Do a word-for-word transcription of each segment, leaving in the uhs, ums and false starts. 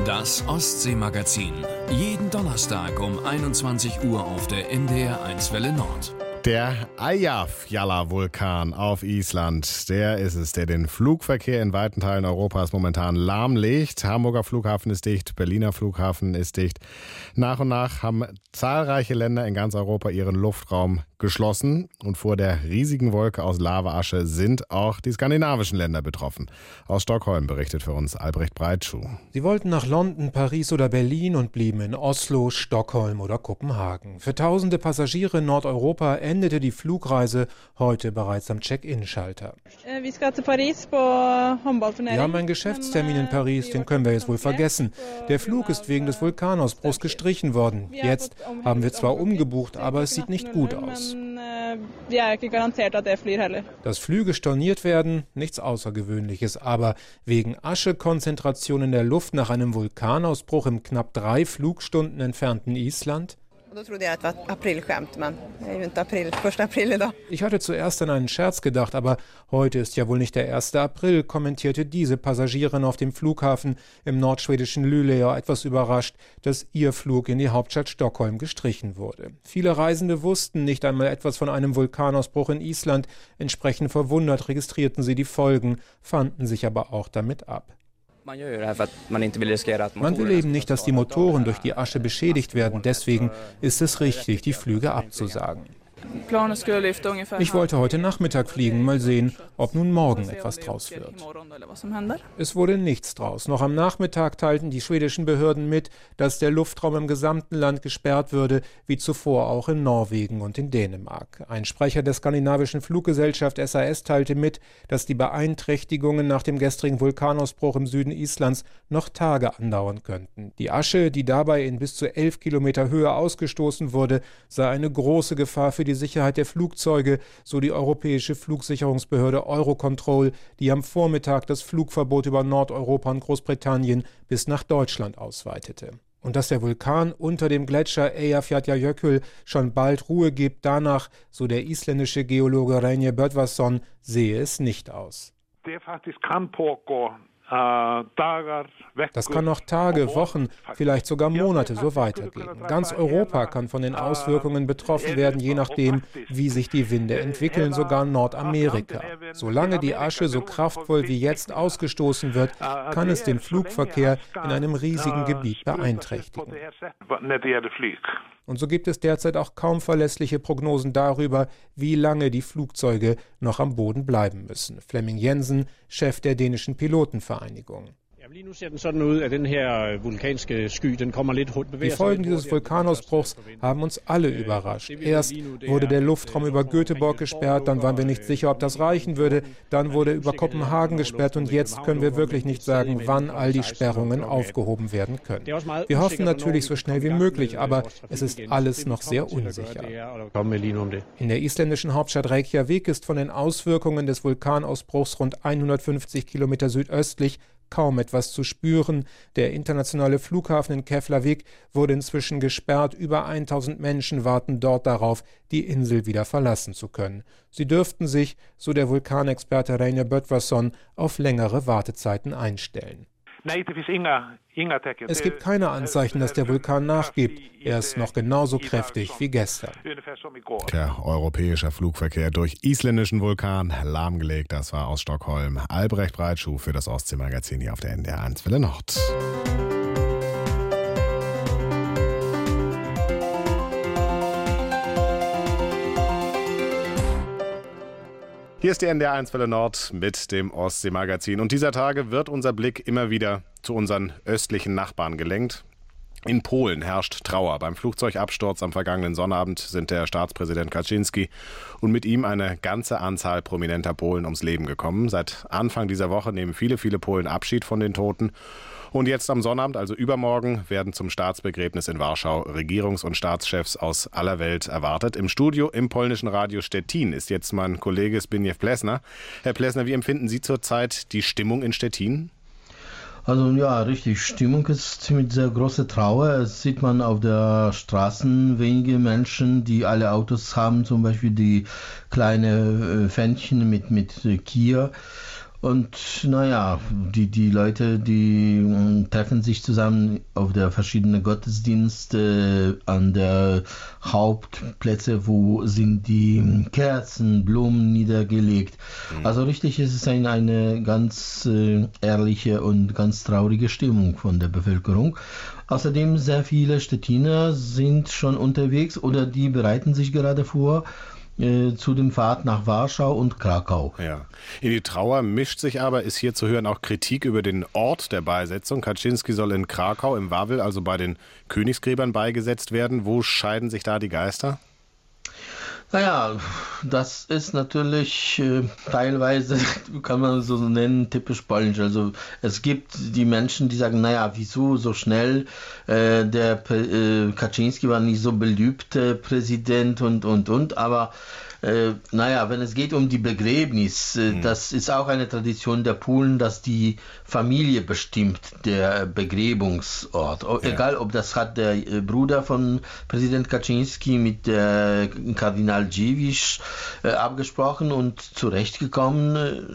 Das Ostsee-Magazin. Jeden Donnerstag um einundzwanzig Uhr auf der N D R eins Welle Nord. Der Eyjafjallajökull auf Island, der ist es, der den Flugverkehr in weiten Teilen Europas momentan lahmlegt. Hamburger Flughafen ist dicht, Berliner Flughafen ist dicht. Nach und nach haben zahlreiche Länder in ganz Europa ihren Luftraum geschlossen. Und vor der riesigen Wolke aus Lavaasche sind auch die skandinavischen Länder betroffen. Aus Stockholm berichtet für uns Albrecht Breitschuh. Sie wollten nach London, Paris oder Berlin und blieben in Oslo, Stockholm oder Kopenhagen. Für tausende Passagiere in Nordeuropa endete die Flugreise heute bereits am Check-in-Schalter. Wir haben einen Geschäftstermin in Paris, den können wir jetzt wohl vergessen. Der Flug ist wegen des Vulkanausbruchs gestrichen worden. Jetzt haben wir zwar umgebucht, aber es sieht nicht gut aus. Dass Flüge storniert werden, nichts Außergewöhnliches, aber wegen Aschekonzentration in der Luft nach einem Vulkanausbruch im knapp drei Flugstunden entfernten Island? Ich hatte zuerst an einen Scherz gedacht, aber heute ist ja wohl nicht der erste April, kommentierte diese Passagierin auf dem Flughafen im nordschwedischen Luleå etwas überrascht, dass ihr Flug in die Hauptstadt Stockholm gestrichen wurde. Viele Reisende wussten nicht einmal etwas von einem Vulkanausbruch in Island. Entsprechend verwundert registrierten sie die Folgen, fanden sich aber auch damit ab. Man will eben nicht, dass die Motoren durch die Asche beschädigt werden. Deswegen ist es richtig, die Flüge abzusagen. Ich wollte heute Nachmittag fliegen, mal sehen, ob nun morgen etwas draus wird. Es wurde nichts draus. Noch am Nachmittag teilten die schwedischen Behörden mit, dass der Luftraum im gesamten Land gesperrt würde, wie zuvor auch in Norwegen und in Dänemark. Ein Sprecher der skandinavischen Fluggesellschaft S A S teilte mit, dass die Beeinträchtigungen nach dem gestrigen Vulkanausbruch im Süden Islands noch Tage andauern könnten. Die Asche, die dabei in bis zu elf Kilometer Höhe ausgestoßen wurde, sei eine große Gefahr für die Sicherheit der Flugzeuge, so die europäische Flugsicherungsbehörde Eurocontrol, die am Vormittag das Flugverbot über Nordeuropa und Großbritannien bis nach Deutschland ausweitete. Und dass der Vulkan unter dem Gletscher Eyjafjallajökull schon bald Ruhe gibt, danach, so der isländische Geologe Reynir Böðvarsson, sehe es nicht aus. Das kann noch Tage, Wochen, vielleicht sogar Monate so weitergehen. Ganz Europa kann von den Auswirkungen betroffen werden, je nachdem, wie sich die Winde entwickeln, sogar Nordamerika. Solange die Asche so kraftvoll wie jetzt ausgestoßen wird, kann es den Flugverkehr in einem riesigen Gebiet beeinträchtigen. Und so gibt es derzeit auch kaum verlässliche Prognosen darüber, wie lange die Flugzeuge noch am Boden bleiben müssen. Flemming Jensen, Chef der dänischen Pilotenvereinigung. Die Folgen dieses Vulkanausbruchs haben uns alle überrascht. Erst wurde der Luftraum über Göteborg gesperrt, dann waren wir nicht sicher, ob das reichen würde, dann wurde über Kopenhagen gesperrt und jetzt können wir wirklich nicht sagen, wann all die Sperrungen aufgehoben werden können. Wir hoffen natürlich so schnell wie möglich, aber es ist alles noch sehr unsicher. In der isländischen Hauptstadt Reykjavik ist von den Auswirkungen des Vulkanausbruchs rund hundertfünfzig Kilometer südöstlich kaum etwas zu spüren. Der internationale Flughafen in Keflavik wurde inzwischen gesperrt. Über tausend Menschen warten dort darauf, die Insel wieder verlassen zu können. Sie dürften sich, so der Vulkanexperte Reynir Böðvarsson, auf längere Wartezeiten einstellen. Es gibt keine Anzeichen, dass der Vulkan nachgibt. Er ist noch genauso kräftig wie gestern. Der europäische Flugverkehr durch isländischen Vulkan lahmgelegt. Das war aus Stockholm Albrecht Breitschuh für das Ostsee-Magazin hier auf der N D R eins Welle Nord. Hier ist die N D R eins Welle Nord mit dem Ostsee-Magazin. Und dieser Tage wird unser Blick immer wieder zu unseren östlichen Nachbarn gelenkt. In Polen herrscht Trauer. Beim Flugzeugabsturz am vergangenen Sonnabend sind der Staatspräsident Kaczynski und mit ihm eine ganze Anzahl prominenter Polen ums Leben gekommen. Seit Anfang dieser Woche nehmen viele, viele Polen Abschied von den Toten. Und jetzt am Sonnabend, also übermorgen, werden zum Staatsbegräbnis in Warschau Regierungs- und Staatschefs aus aller Welt erwartet. Im Studio im polnischen Radio Stettin ist jetzt mein Kollege Zbigniew Plesner. Herr Plesner, wie empfinden Sie zurzeit die Stimmung in Stettin? Also ja, richtig. Stimmung ist mit sehr großer Trauer. Es sieht man auf der Straßen wenige Menschen, die alle Autos haben, zum Beispiel die kleine Fähnchen mit, mit Kia. Und naja, die, die Leute, die äh, treffen sich zusammen auf der verschiedenen Gottesdienste, äh, an der Hauptplätze, wo sind die Kerzen, Blumen niedergelegt. Mhm. Also richtig ist es ein, eine ganz äh, ehrliche und ganz traurige Stimmung von der Bevölkerung. Außerdem sehr viele Stettiner sind schon unterwegs oder die bereiten sich gerade vor, zu dem Fahrt nach Warschau und Krakau. Ja. In die Trauer mischt sich aber, ist hier zu hören, auch Kritik über den Ort der Beisetzung. Kaczynski soll in Krakau, im Wawel, also bei den Königsgräbern beigesetzt werden. Wo scheiden sich da die Geister? Naja, das ist natürlich äh, teilweise, kann man so nennen, typisch polnisch. Also es gibt die Menschen, die sagen, naja, wieso so schnell, äh, der äh, Kaczynski war nicht so beliebt, äh, Präsident und, und, und, aber Äh, naja, wenn es geht um die Begräbnis, äh, mhm. das ist auch eine Tradition der Polen, dass die Familie bestimmt der Begräbungsort. O, ja. Egal, ob das hat der äh, Bruder von Präsident Kaczynski mit der äh, Kardinal Dziwisz äh, abgesprochen und zurechtgekommen.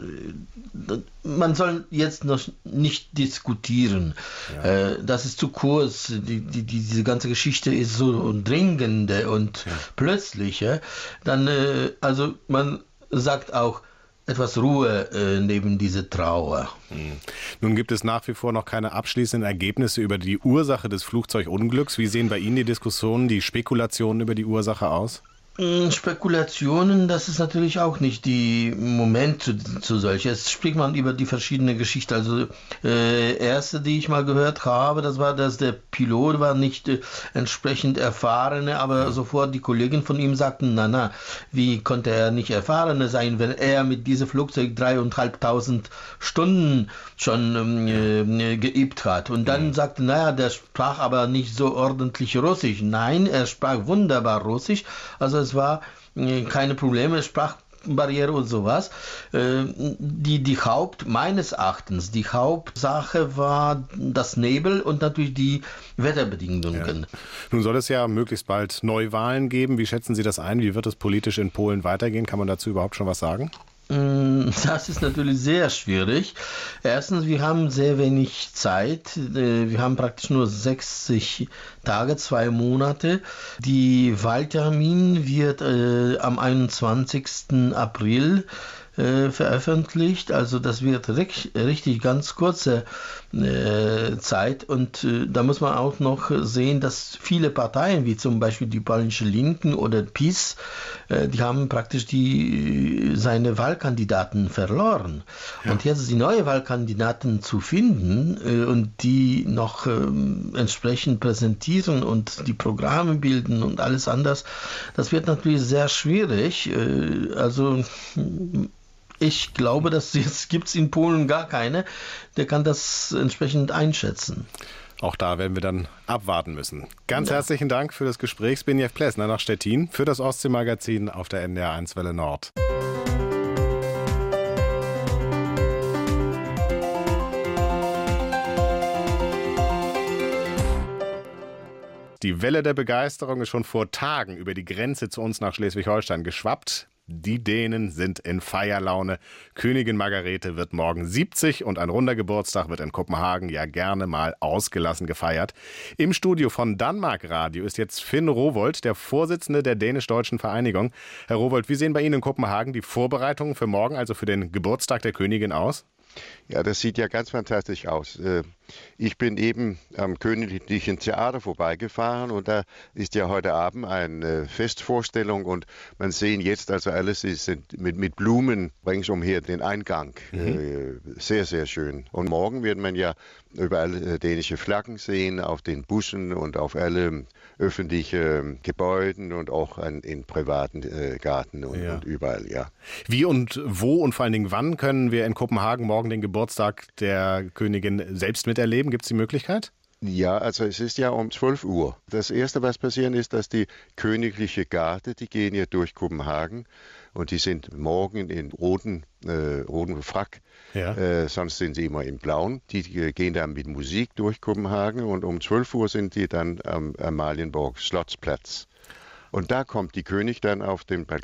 Äh, man soll jetzt noch nicht diskutieren. Ja. Äh, das ist zu kurz. Die, die, diese ganze Geschichte ist so dringende und ja. plötzliche. Dann äh, Also man sagt auch etwas Ruhe äh, neben dieser Trauer. Hm. Nun gibt es nach wie vor noch keine abschließenden Ergebnisse über die Ursache des Flugzeugunglücks. Wie sehen bei Ihnen die Diskussionen, die Spekulationen über die Ursache aus? Spekulationen, das ist natürlich auch nicht die Moment zu, zu solch. Jetzt spricht man über die verschiedenen Geschichten. Also äh, erste, die ich mal gehört habe, das war, dass der Pilot war nicht äh, entsprechend erfahrene, aber sofort die Kollegen von ihm sagten, na na, wie konnte er nicht erfahrener sein, wenn er mit diesem Flugzeug dreieinhalbtausend Stunden schon ähm, äh, geübt hat. Und dann mhm. sagte, naja, der sprach aber nicht so ordentlich Russisch. Nein, er sprach wunderbar Russisch. Also es war keine Probleme, Sprachbarriere und sowas. Die, die Haupt, meines Erachtens, die Hauptsache war das Nebel und natürlich die Wetterbedingungen. Ja. Nun soll es ja möglichst bald Neuwahlen geben. Wie schätzen Sie das ein? Wie wird es politisch in Polen weitergehen? Kann man dazu überhaupt schon was sagen? Das ist natürlich sehr schwierig. Erstens, wir haben sehr wenig Zeit. Wir haben praktisch nur sechzig Tage, zwei Monate. Die Wahltermin wird äh, am einundzwanzigsten April äh, veröffentlicht. Also das wird richtig, richtig ganz kurze äh, Zeit. Und äh, da muss man auch noch sehen, dass viele Parteien, wie zum Beispiel die polnische Linken oder PiS, äh, die haben praktisch die, seine Wahlkandidaten verloren. Ja. Und jetzt die neue Wahlkandidaten zu finden äh, und die noch äh, entsprechend präsentieren und die Programme bilden und alles anders, das wird natürlich sehr schwierig. Äh, also ich glaube, dass jetzt gibt es in Polen gar keine, der kann das entsprechend einschätzen. Auch da werden wir dann abwarten müssen. Ganz ja. herzlichen Dank für das Gespräch, Zbigniew Plesner nach Stettin für das Ostsee-Magazin auf der N D R eins Welle Nord. Die Welle der Begeisterung ist schon vor Tagen über die Grenze zu uns nach Schleswig-Holstein geschwappt. Die Dänen sind in Feierlaune. Königin Margarete wird morgen siebzig und ein runder Geburtstag wird in Kopenhagen ja gerne mal ausgelassen gefeiert. Im Studio von Danmark Radio ist jetzt Finn Rowold, der Vorsitzende der Dänisch-Deutschen Vereinigung. Herr Rowold, wie sehen bei Ihnen in Kopenhagen die Vorbereitungen für morgen, also für den Geburtstag der Königin aus? Ja, das sieht ja ganz fantastisch aus. Ich bin eben am Königlichen Theater vorbeigefahren und da ist ja heute Abend eine Festvorstellung und man sehen jetzt also alles ist mit, mit Blumen ringsumher den Eingang. Mhm. Sehr, sehr schön. Und morgen wird man ja überall dänische Flaggen sehen, auf den Bussen und auf alle öffentlichen Gebäuden und auch an, in privaten äh, Garten und, ja. und überall, ja. Wie und wo und vor allen Dingen wann können wir in Kopenhagen morgen den Geburtstag der Königin selbst miterleben? Gibt es die Möglichkeit? Ja, also es ist ja um zwölf Uhr. Das Erste, was passieren ist, dass die königliche Garde, die gehen ja durch Kopenhagen und die sind morgen in roten, äh, roten Frack, ja. äh, sonst sind sie immer in blauen. Die, die gehen dann mit Musik durch Kopenhagen und um zwölf Uhr sind die dann am Amalienborg Slottsplatz. Und da kommt die König dann auf den Balkon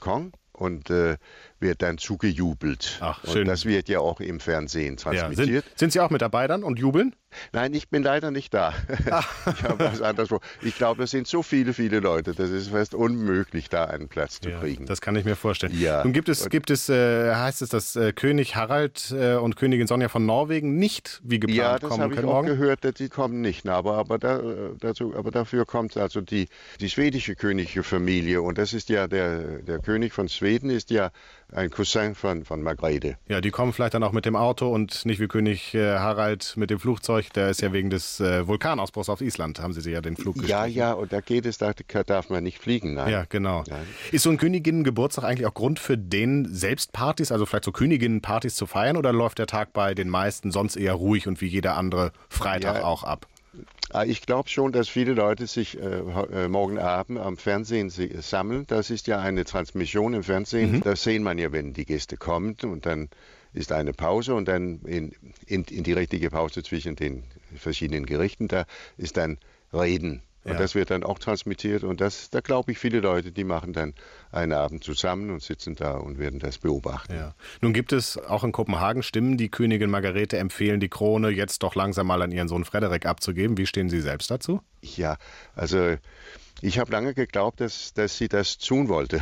und äh, wird dann zugejubelt. Ach, schön. Und das wird ja auch im Fernsehen transmitiert. Ja, sind, sind Sie auch mit dabei dann und jubeln? Nein, ich bin leider nicht da. Ich habe was anderes vor. Ich glaube, es sind so viele, viele Leute, das ist fast unmöglich, da einen Platz zu Ja, kriegen. das kann ich mir vorstellen. Ja. Nun gibt es, gibt es äh, heißt es, dass äh, König Harald äh, und Königin Sonja von Norwegen nicht wie geplant ja, das kommen habe ich können auch morgen? gehört, dass die kommen nicht. Aber, aber, da, dazu, aber dafür kommt also die, die schwedische königliche Familie. Und das ist ja, der, der König von Schweden ist ja ein Cousin von, von Margrethe. Ja, die kommen vielleicht dann auch mit dem Auto und nicht wie König äh, Harald mit dem Flugzeug. Der ist ja wegen des äh, Vulkanausbruchs auf Island, haben sie sich ja den Flug gestrichen. Ja, ja, und da geht es, da darf man nicht fliegen. Nein. Ja, genau. Nein. Ist so ein Königinnengeburtstag eigentlich auch Grund für den selbst Partys, also vielleicht so Königinnenpartys zu feiern, oder läuft der Tag bei den meisten sonst eher ruhig und wie jeder andere Freitag Ja. auch ab? Ich glaube schon, dass viele Leute sich äh, morgen Abend am Fernsehen sammeln. Das ist ja eine Transmission im Fernsehen. Mhm. Das sehen man ja, wenn die Gäste kommen und dann ist eine Pause und dann in, in, in die richtige Pause zwischen den verschiedenen Gerichten, da ist dann Reden. Und Ja. das wird dann auch transmittiert und das, da glaube ich, viele Leute, die machen dann einen Abend zusammen und sitzen da und werden das beobachten. Ja. Nun gibt es auch in Kopenhagen Stimmen, die Königin Margrethe empfehlen, die Krone jetzt doch langsam mal an ihren Sohn Frederik abzugeben. Wie stehen Sie selbst dazu? Ja, also ich habe lange geglaubt, dass, dass sie das tun wollte.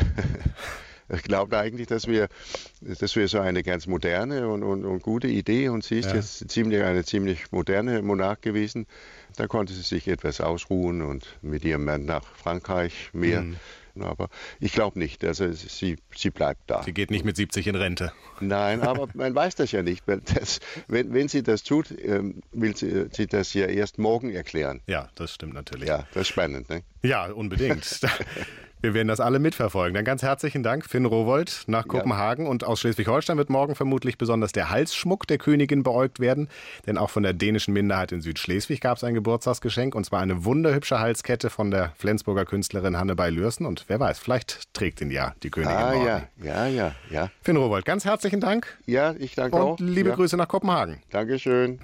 Ich glaube eigentlich, dass wir, das wäre so eine ganz moderne und, und, und gute Idee und sie ist ja. jetzt ziemlich, eine ziemlich moderne Monarch gewesen. Da konnte sie sich etwas ausruhen und mit ihrem Mann nach Frankreich mehr. Mhm. Aber ich glaube nicht, also sie, sie bleibt da. Sie geht nicht mit siebzig in Rente. Nein, aber man weiß das ja nicht. Weil das, wenn, wenn sie das tut, ähm, will sie, sie das ja erst morgen erklären. Ja, das stimmt natürlich. Ja, das ist spannend, ne? Ja, unbedingt. Wir werden das alle mitverfolgen. Dann ganz herzlichen Dank, Finn Rowohlt, nach Kopenhagen. Ja. Und aus Schleswig-Holstein wird morgen vermutlich besonders der Halsschmuck der Königin beäugt werden. Denn auch von der dänischen Minderheit in Südschleswig gab es ein Geburtstagsgeschenk. Und zwar eine wunderhübsche Halskette von der Flensburger Künstlerin Hanne Bay-Lürsen. Und wer weiß, vielleicht trägt ihn ja die Königin ah, morgen. Ja, ja, ja, ja. Finn Rowohlt, ganz herzlichen Dank. Ja, ich danke und auch. Und liebe ja. Grüße nach Kopenhagen. Dankeschön.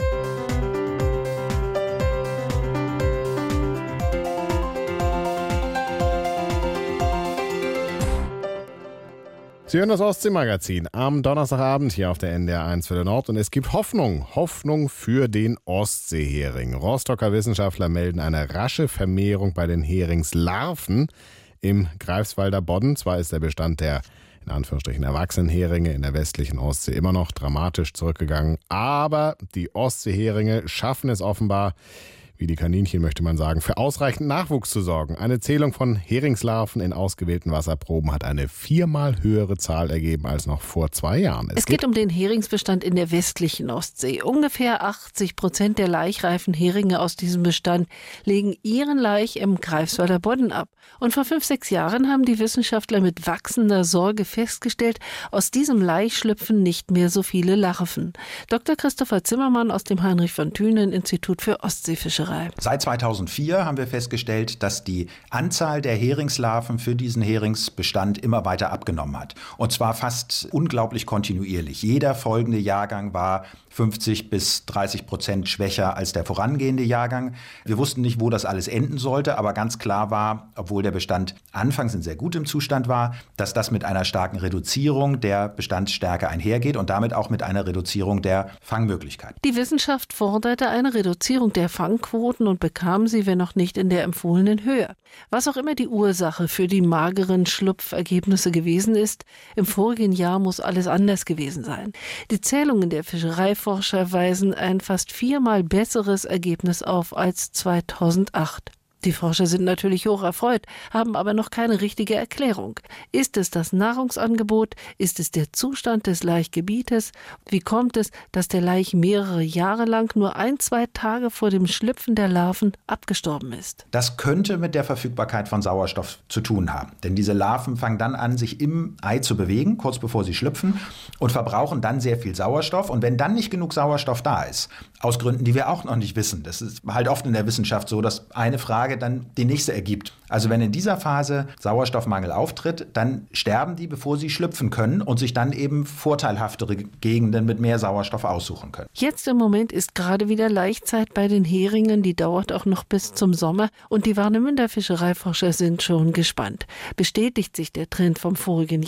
Sie hören das Ostsee-Magazin am Donnerstagabend hier auf der N D R eins Welle Nord und es gibt Hoffnung, Hoffnung für den Ostseehering. Rostocker Wissenschaftler melden eine rasche Vermehrung bei den Heringslarven im Greifswalder Bodden. Zwar ist der Bestand der in Anführungsstrichen Erwachsenenheringe in der westlichen Ostsee immer noch dramatisch zurückgegangen, aber die Ostseeheringe schaffen es offenbar, wie die Kaninchen möchte man sagen, für ausreichend Nachwuchs zu sorgen. Eine Zählung von Heringslarven in ausgewählten Wasserproben hat eine viermal höhere Zahl ergeben als noch vor zwei Jahren. Es, es geht um den Heringsbestand in der westlichen Ostsee. Ungefähr achtzig Prozent der laichreifen Heringe aus diesem Bestand legen ihren Laich im Greifswalder Bodden ab. Und vor fünf, sechs Jahren haben die Wissenschaftler mit wachsender Sorge festgestellt, aus diesem Laich schlüpfen nicht mehr so viele Larven. Doktor Christopher Zimmermann aus dem Heinrich von Thünen Institut für Ostseefischerei. Seit zweitausendvier haben wir festgestellt, dass die Anzahl der Heringslarven für diesen Heringsbestand immer weiter abgenommen hat. Und zwar fast unglaublich kontinuierlich. Jeder folgende Jahrgang war fünfzig bis dreißig Prozent schwächer als der vorangehende Jahrgang. Wir wussten nicht, wo das alles enden sollte, aber ganz klar war, obwohl der Bestand anfangs in sehr gutem Zustand war, dass das mit einer starken Reduzierung der Bestandsstärke einhergeht und damit auch mit einer Reduzierung der Fangmöglichkeiten. Die Wissenschaft forderte eine Reduzierung der Fangquoten und bekam sie, wenn auch nicht in der empfohlenen Höhe. Was auch immer die Ursache für die mageren Schlupfergebnisse gewesen ist, im vorigen Jahr muss alles anders gewesen sein. Die Zählungen der Fischereiforscher weisen ein fast viermal besseres Ergebnis auf als zweitausendacht. Die Forscher sind natürlich hoch erfreut, haben aber noch keine richtige Erklärung. Ist es das Nahrungsangebot? Ist es der Zustand des Laichgebietes? Wie kommt es, dass der Laich mehrere Jahre lang nur ein, zwei Tage vor dem Schlüpfen der Larven abgestorben ist? Das könnte mit der Verfügbarkeit von Sauerstoff zu tun haben. Denn diese Larven fangen dann an, sich im Ei zu bewegen, kurz bevor sie schlüpfen, und verbrauchen dann sehr viel Sauerstoff. Und wenn dann nicht genug Sauerstoff da ist, aus Gründen, die wir auch noch nicht wissen, das ist halt oft in der Wissenschaft so, dass eine Frage dann die nächste ergibt. Also wenn in dieser Phase Sauerstoffmangel auftritt, dann sterben die, bevor sie schlüpfen können und sich dann eben vorteilhaftere Gegenden mit mehr Sauerstoff aussuchen können. Jetzt im Moment ist gerade wieder Laichzeit bei den Heringen, die dauert auch noch bis zum Sommer und die Warnemünder Fischereiforscher sind schon gespannt. Bestätigt sich der Trend vom vorigen Jahr?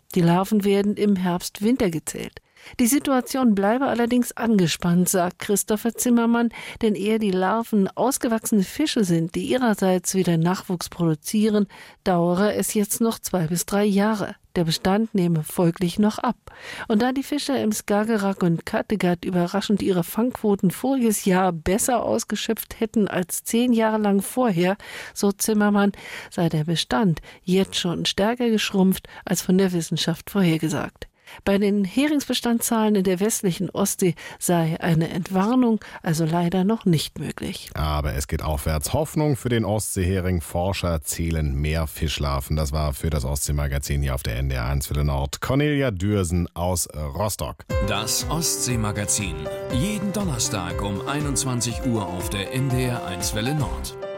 Die Larven werden im Herbst-Winter gezählt. Die Situation bleibe allerdings angespannt, sagt Christopher Zimmermann, denn ehe die Larven ausgewachsene Fische sind, die ihrerseits wieder Nachwuchs produzieren, dauere es jetzt noch zwei bis drei Jahre. Der Bestand nehme folglich noch ab. Und da die Fischer im Skagerrak und Kattegat überraschend ihre Fangquoten voriges Jahr besser ausgeschöpft hätten als zehn Jahre lang vorher, so Zimmermann, sei der Bestand jetzt schon stärker geschrumpft als von der Wissenschaft vorhergesagt. Bei den Heringsbestandszahlen in der westlichen Ostsee sei eine Entwarnung also leider noch nicht möglich. Aber es geht aufwärts. Hoffnung für den Ostseehering. Forscher zählen mehr Fischlarven. Das war für das Ostsee-Magazin hier auf der N D R eins Welle Nord. Cornelia Dürsen aus Rostock. Das Ostsee-Magazin. Jeden Donnerstag um einundzwanzig Uhr auf der N D R eins Welle Nord.